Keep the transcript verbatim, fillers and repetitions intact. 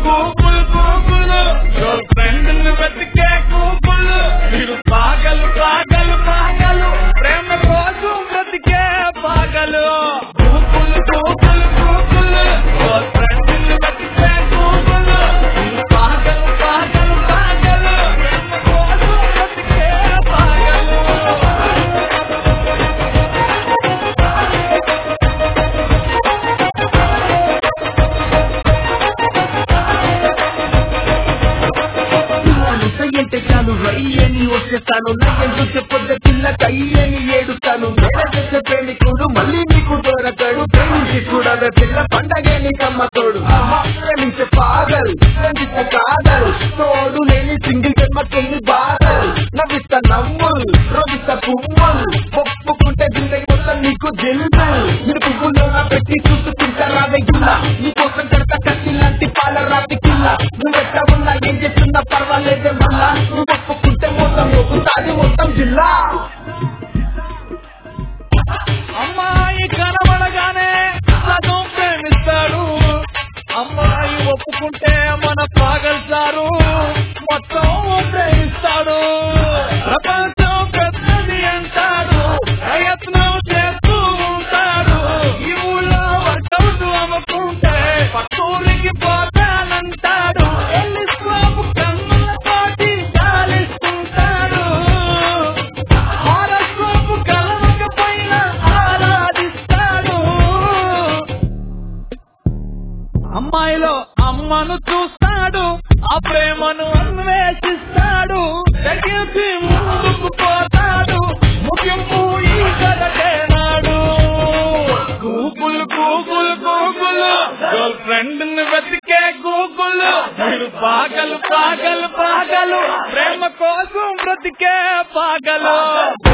Google Google girl friend వెతికే Google మీరు పాగలు పాగలు పాగలు ప్రేమ కోసం బ్రతికే పాగలు Google Google Google girl friend వెతికే గూగుల్ మీరు పాగలు పాగలు పాగలు ప్రేమ కోసం బ్రతికే పాగలు అంటే చాలు రయ్యని వచ్చేస్తాను నాకెందుకు చెప్పొద్ద పిల్ల కయ్యని ఏడుస్తాను వేరే చేసే ప్రేమికుడు మళ్ళీ నీకు దొరకడు ప్రేమించి చూడవే పిల్ల పండగే నీకమ్మతోడు ప్రేమించే పాగలు ప్రేమించే కాదలు తోడు లేని సింగిల్ జన్మకెళ్ళి బాధలు నవ్విస్తా నవ్వులు రోగిస్తా పువ్వులు ఒప్పుకుంటే జిందగీ మొత్తం నీకు జిల్లు మీరు పువ్వుల్లో నా పెట్టి చూసుకుంటా రావే గిల్ల నీకోసం కడతా కత్తి లాంటి పాల రాతి కిల్ల నువ్వెట్ట ఉన్నా ఏం చేస్తున్నా పర్వాలేదే మళ్ళా నువ్వు ఒప్పుకుంటే మొత్తం ఒప్పుతాది మొత్తం జిల్లా అమ్మాయి కనబడగానే సగం ప్రేమిస్తాడు అమ్మాయి ఒప్పుకుంటే మన పాగల్సారు మొత్తం ప్రేమిస్తాడు ప్రపంచం పెద్దది అంటాడు ప్రయత్నం చేస్తూ ఉంటాడు ఈ ఊళ్ళో వర్కౌట్ అమ్ముకుంటే పక్కూరికి పోతానంటాడు ఎల్లిస్లాపు కన్నులతోటి చాలిస్తుంటాడు హారస్లాపు కలవకపోయినా ఆరాధిస్తాడు అమ్మాయిలో అమ్మను చూస్తాడు ఆ ప్రేమను అన్వేషిస్తాడు తగ్గించి ముందుకు పోతాడు ముగింపు ఈ కథకేనాడు Google Google Google girl friend ని వెతికే గూగుల్ మీరు పాగలు పాగలు పాగలు ప్రేమ కోసం బ్రతికే పాగలు